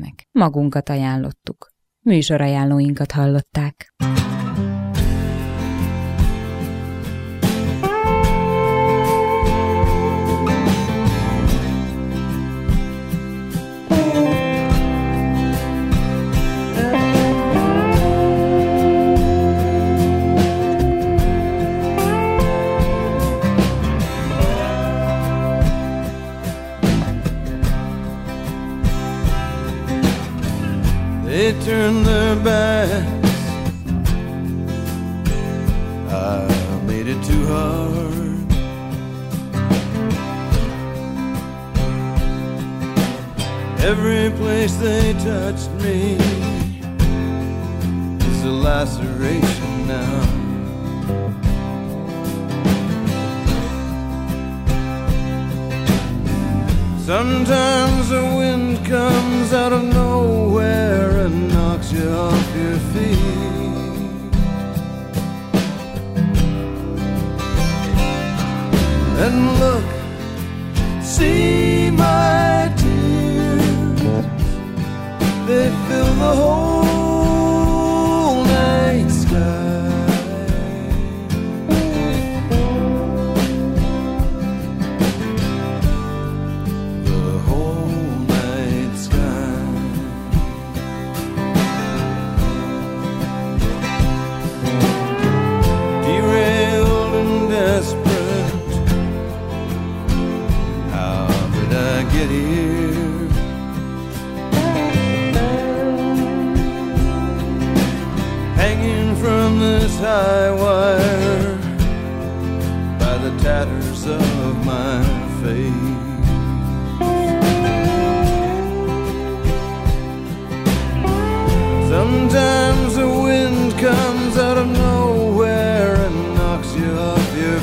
érkeznek. Magunkat ajánlottuk. Műsorajánlóinkat hallották. They turned their backs. I made it too hard. Every place they touched me is a laceration now. Sometimes the wind comes out of nowhere and knocks you off your feet. And look, see my tears, they fill the whole night sky. High wire by the tatters of my face. Sometimes the wind comes out of nowhere and knocks you off your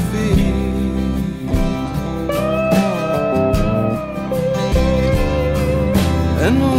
feet. And